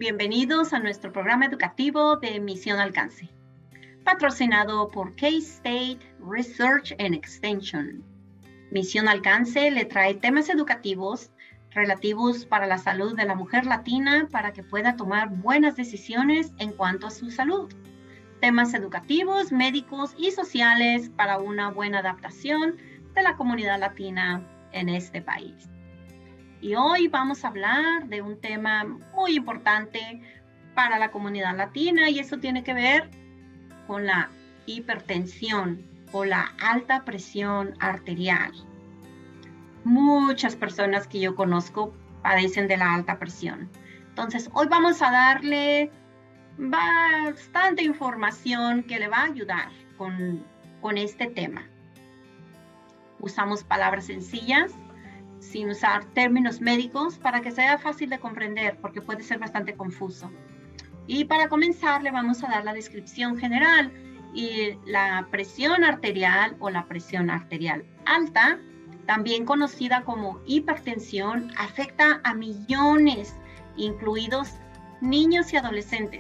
Bienvenidos a nuestro programa educativo de Misión Alcance, patrocinado por K-State Research and Extension. Misión Alcance le trae temas educativos relativos para la salud de la mujer latina para que pueda tomar buenas decisiones en cuanto a su salud. Temas educativos, médicos y sociales para una buena adaptación de la comunidad latina en este país. Y hoy vamos a hablar de un tema muy importante para la comunidad latina y eso tiene que ver con la hipertensión o la alta presión arterial. Muchas personas que yo conozco padecen de la alta presión. Entonces, hoy vamos a darle bastante información que le va a ayudar con este tema. Usamos palabras sencillas, sin usar términos médicos para que sea fácil de comprender porque puede ser bastante confuso. Y para comenzar le vamos a dar la descripción general y la presión arterial o la presión arterial alta, también conocida como hipertensión, afecta a millones, incluidos niños y adolescentes.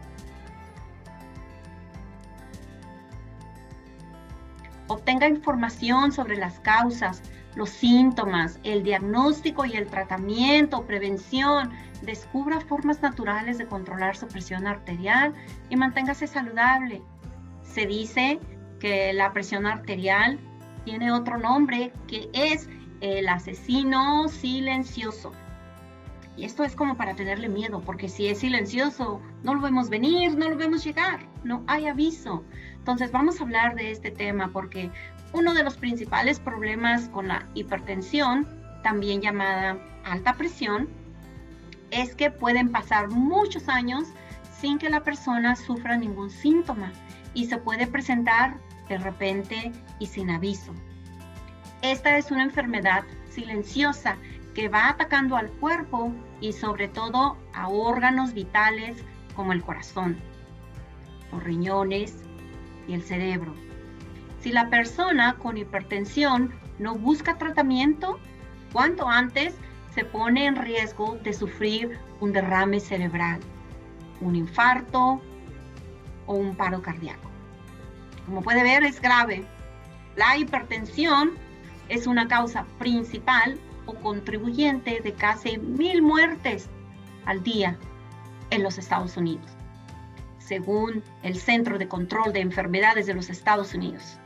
Obtenga información sobre las causas, los síntomas, el diagnóstico y el tratamiento, prevención. Descubra formas naturales de controlar su presión arterial y manténgase saludable. Se dice que la presión arterial tiene otro nombre que es el asesino silencioso. Y esto es como para tenerle miedo, porque si es silencioso, no lo vemos venir, no lo vemos llegar, no hay aviso. Entonces vamos a hablar de este tema porque uno de los principales problemas con la hipertensión, también llamada alta presión, es que pueden pasar muchos años sin que la persona sufra ningún síntoma y se puede presentar de repente y sin aviso. Esta es una enfermedad silenciosa que va atacando al cuerpo y sobre todo a órganos vitales como el corazón, los riñones y el cerebro. Si la persona con hipertensión no busca tratamiento, cuanto antes se pone en riesgo de sufrir un derrame cerebral, un infarto o un paro cardíaco. Como puede ver, es grave. La hipertensión es una causa principal o contribuyente de casi 1,000 muertes al día en los Estados Unidos, según el Centro de Control de Enfermedades de los Estados Unidos.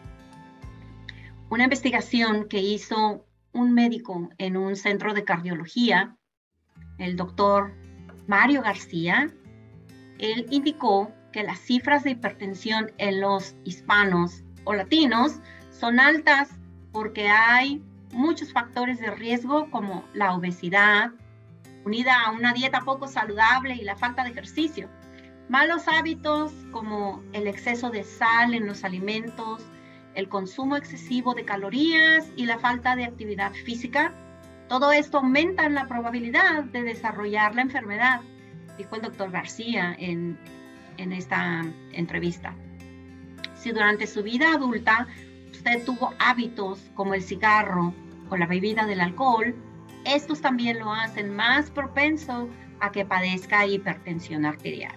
Una investigación que hizo un médico en un centro de cardiología, el doctor Mario García, él indicó que las cifras de hipertensión en los hispanos o latinos son altas porque hay muchos factores de riesgo como la obesidad, unida a una dieta poco saludable y la falta de ejercicio, malos hábitos como el exceso de sal en los alimentos, el consumo excesivo de calorías y la falta de actividad física. Todo esto aumenta la probabilidad de desarrollar la enfermedad, dijo el doctor García en esta entrevista. Si durante su vida adulta usted tuvo hábitos como el cigarro o la bebida del alcohol, estos también lo hacen más propenso a que padezca hipertensión arterial.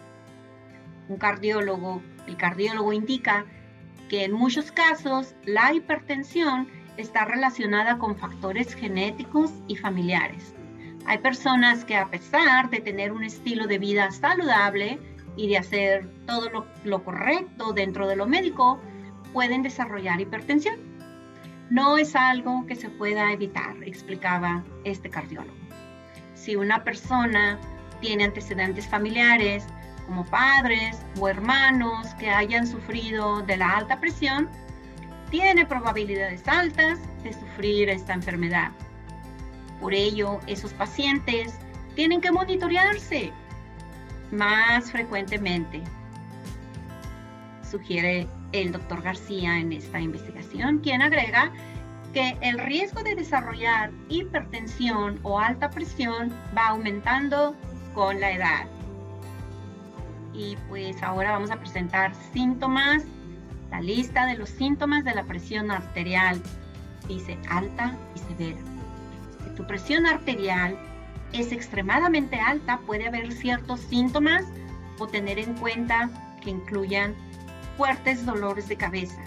El cardiólogo indica que en muchos casos la hipertensión está relacionada con factores genéticos y familiares. Hay personas que a pesar de tener un estilo de vida saludable y de hacer todo lo correcto dentro de lo médico, pueden desarrollar hipertensión. No es algo que se pueda evitar, explicaba este cardiólogo. Si una persona tiene antecedentes familiares, como padres o hermanos que hayan sufrido de la alta presión, tiene probabilidades altas de sufrir esta enfermedad. Por ello, esos pacientes tienen que monitorearse más frecuentemente, sugiere el doctor García en esta investigación, quien agrega que el riesgo de desarrollar hipertensión o alta presión va aumentando con la edad. Y pues ahora vamos a presentar síntomas, la lista de los síntomas de la presión arterial. Dice alta y severa. Si tu presión arterial es extremadamente alta, puede haber ciertos síntomas o tener en cuenta que incluyan fuertes dolores de cabeza,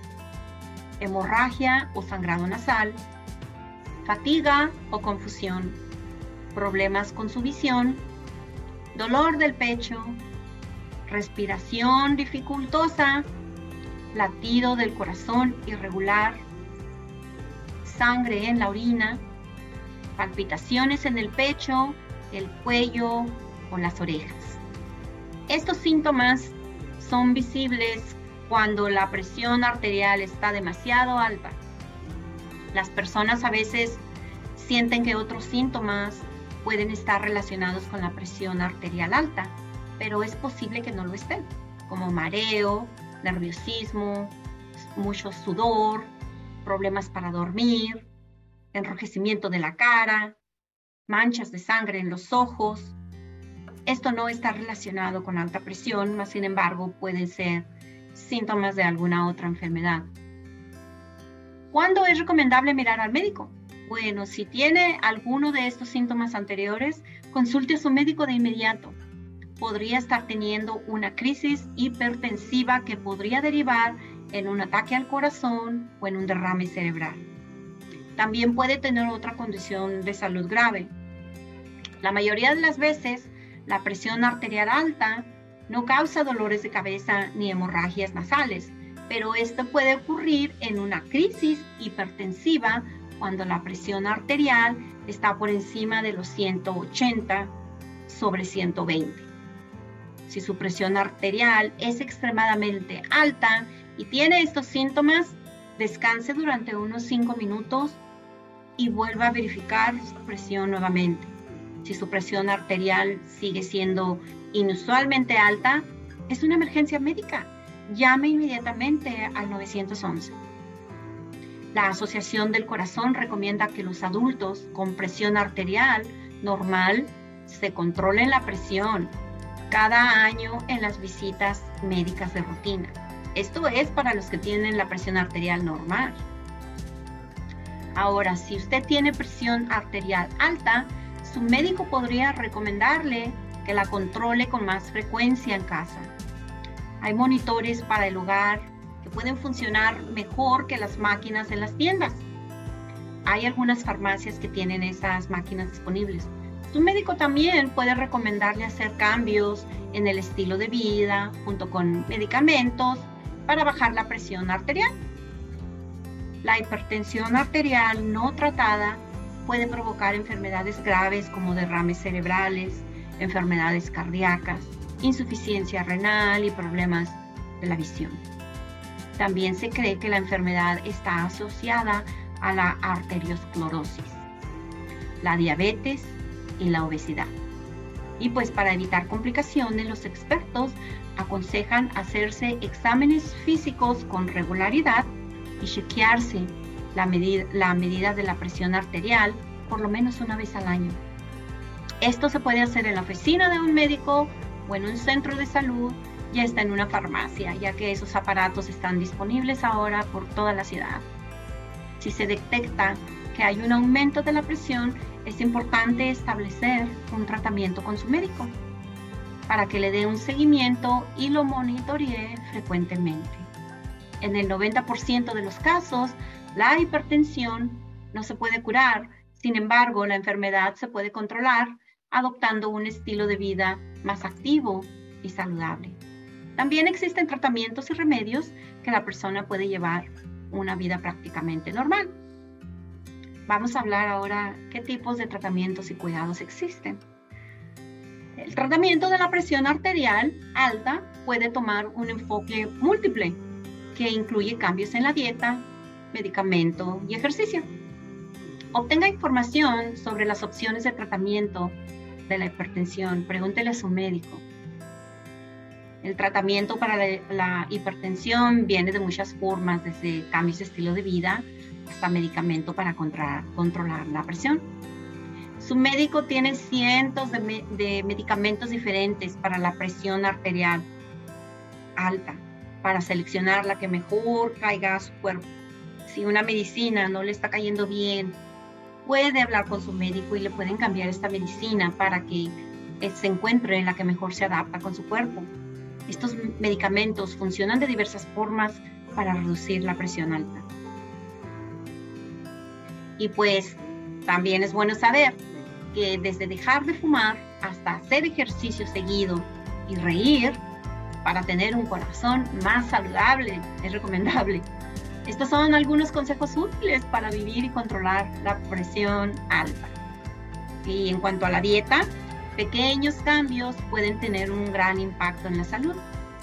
hemorragia o sangrado nasal, fatiga o confusión, problemas con su visión, dolor del pecho, respiración dificultosa, latido del corazón irregular, sangre en la orina, palpitaciones en el pecho, el cuello o las orejas. Estos síntomas son visibles cuando la presión arterial está demasiado alta. Las personas a veces sienten que otros síntomas pueden estar relacionados con la presión arterial alta, pero es posible que no lo estén, como mareo, nerviosismo, mucho sudor, problemas para dormir, enrojecimiento de la cara, manchas de sangre en los ojos. Esto no está relacionado con alta presión, mas sin embargo pueden ser síntomas de alguna otra enfermedad. ¿Cuándo es recomendable mirar al médico? Bueno, si tiene alguno de estos síntomas anteriores, consulte a su médico de inmediato. Podría estar teniendo una crisis hipertensiva que podría derivar en un ataque al corazón o en un derrame cerebral. También puede tener otra condición de salud grave. La mayoría de las veces, la presión arterial alta no causa dolores de cabeza ni hemorragias nasales, pero esto puede ocurrir en una crisis hipertensiva cuando la presión arterial está por encima de los 180 sobre 120. Si su presión arterial es extremadamente alta y tiene estos síntomas, descanse durante unos 5 minutos y vuelva a verificar su presión nuevamente. Si su presión arterial sigue siendo inusualmente alta, es una emergencia médica. Llame inmediatamente al 911. La Asociación del Corazón recomienda que los adultos con presión arterial normal se controlen la presión cada año en las visitas médicas de rutina. Esto es para los que tienen la presión arterial normal. Ahora, si usted tiene presión arterial alta, su médico podría recomendarle que la controle con más frecuencia en casa. Hay monitores para el hogar que pueden funcionar mejor que las máquinas en las tiendas. Hay algunas farmacias que tienen esas máquinas disponibles. Su médico también puede recomendarle hacer cambios en el estilo de vida junto con medicamentos para bajar la presión arterial. La hipertensión arterial no tratada puede provocar enfermedades graves como derrames cerebrales, enfermedades cardíacas, insuficiencia renal y problemas de la visión. También se cree que la enfermedad está asociada a la arteriosclerosis, la diabetes y la obesidad. Y pues para evitar complicaciones, los expertos aconsejan hacerse exámenes físicos con regularidad y chequearse la medida de la presión arterial por lo menos una vez al año. Esto se puede hacer en la oficina de un médico o en un centro de salud y hasta en una farmacia, ya que esos aparatos están disponibles ahora por toda la ciudad. Si se detecta que hay un aumento de la presión, es importante establecer un tratamiento con su médico para que le dé un seguimiento y lo monitoree frecuentemente. En el 90% de los casos, la hipertensión no se puede curar. Sin embargo, la enfermedad se puede controlar adoptando un estilo de vida más activo y saludable. También existen tratamientos y remedios que la persona puede llevar una vida prácticamente normal. Vamos a hablar ahora qué tipos de tratamientos y cuidados existen. El tratamiento de la presión arterial alta puede tomar un enfoque múltiple que incluye cambios en la dieta, medicamento y ejercicio. Obtenga información sobre las opciones de tratamiento de la hipertensión. Pregúntele a su médico. El tratamiento para la hipertensión viene de muchas formas, desde cambios de estilo de vida hasta medicamento para controlar la presión. Su médico tiene cientos de medicamentos diferentes para la presión arterial alta, para seleccionar la que mejor caiga a su cuerpo. Si una medicina no le está cayendo bien puede hablar con su médico y le pueden cambiar esta medicina para que se encuentre la que mejor se adapta con su cuerpo. Estos medicamentos funcionan de diversas formas para reducir la presión alta. Y pues también es bueno saber que desde dejar de fumar hasta hacer ejercicio seguido y reír para tener un corazón más saludable es recomendable. Estos son algunos consejos útiles para vivir y controlar la presión alta. Y en cuanto a la dieta, pequeños cambios pueden tener un gran impacto en la salud.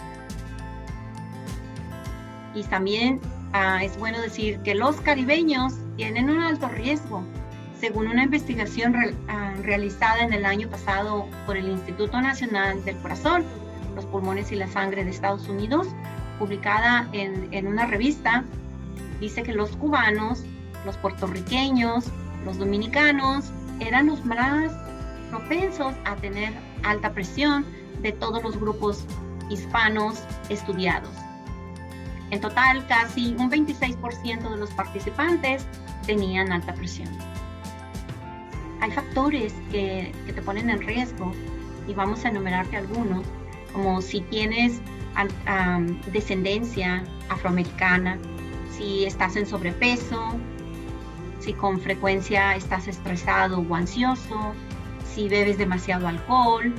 Y también es bueno decir que los caribeños tienen un alto riesgo. Según una investigación realizada en el año pasado por el Instituto Nacional del Corazón, los Pulmones y la Sangre de Estados Unidos, publicada en una revista, dice que los cubanos, los puertorriqueños, los dominicanos eran los más propensos a tener alta presión de todos los grupos hispanos estudiados. En total, casi un 26% de los participantes tenían alta presión. Hay factores que te ponen en riesgo y vamos a enumerarte algunos, como si tienes descendencia afroamericana, si estás en sobrepeso, si con frecuencia estás estresado o ansioso, si bebes demasiado alcohol,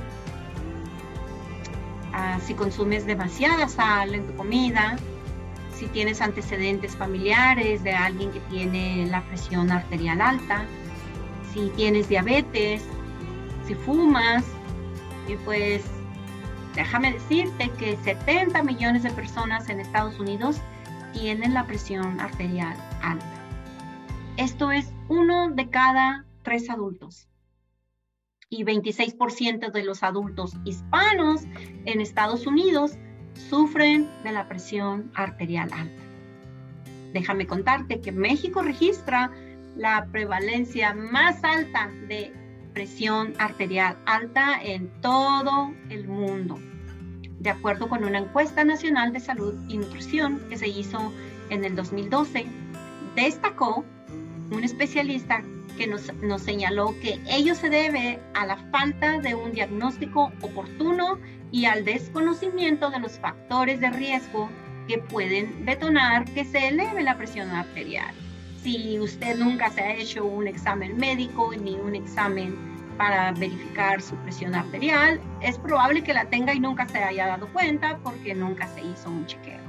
si consumes demasiada sal en tu comida, si tienes antecedentes familiares de alguien que tiene la presión arterial alta, si tienes diabetes, si fumas. Y pues déjame decirte que 70 millones de personas en Estados Unidos tienen la presión arterial alta. Esto es 1 de cada 3 adultos. Y 26% de los adultos hispanos en Estados Unidos sufren de la presión arterial alta. Déjame contarte que México registra la prevalencia más alta de presión arterial alta en todo el mundo, de acuerdo con una encuesta nacional de salud y nutrición que se hizo en el 2012. Destacó un especialista que nos señaló que ello se debe a la falta de un diagnóstico oportuno y al desconocimiento de los factores de riesgo que pueden detonar que se eleve la presión arterial. Si usted nunca se ha hecho un examen médico ni un examen para verificar su presión arterial, es probable que la tenga y nunca se haya dado cuenta porque nunca se hizo un chequeo.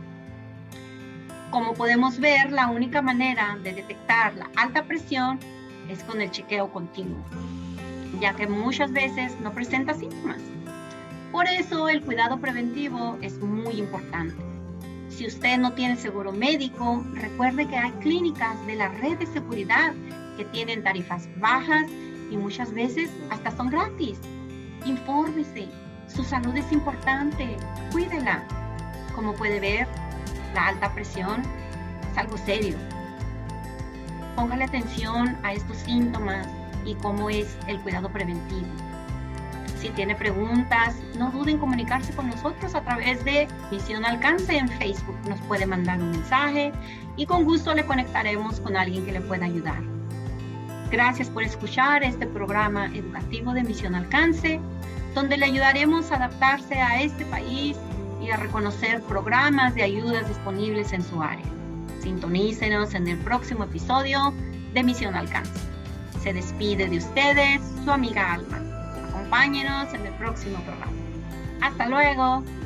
Como podemos ver, la única manera de detectar la alta presión es con el chequeo continuo, ya que muchas veces no presenta síntomas. Por eso el cuidado preventivo es muy importante. Si usted no tiene seguro médico, recuerde que hay clínicas de la red de seguridad que tienen tarifas bajas y muchas veces hasta son gratis. Infórmese, su salud es importante, cuídela. Como puede ver, la alta presión es algo serio. Póngale atención a estos síntomas y cómo es el cuidado preventivo. Si tiene preguntas, no duden en comunicarse con nosotros a través de Misión Alcance en Facebook. Nos puede mandar un mensaje y con gusto le conectaremos con alguien que le pueda ayudar. Gracias por escuchar este programa educativo de Misión Alcance, donde le ayudaremos a adaptarse a este país y a reconocer programas de ayudas disponibles en su área. Sintonícenos en el próximo episodio de Misión Alcance. Se despide de ustedes su amiga Alma. Acompáñenos en el próximo programa. ¡Hasta luego!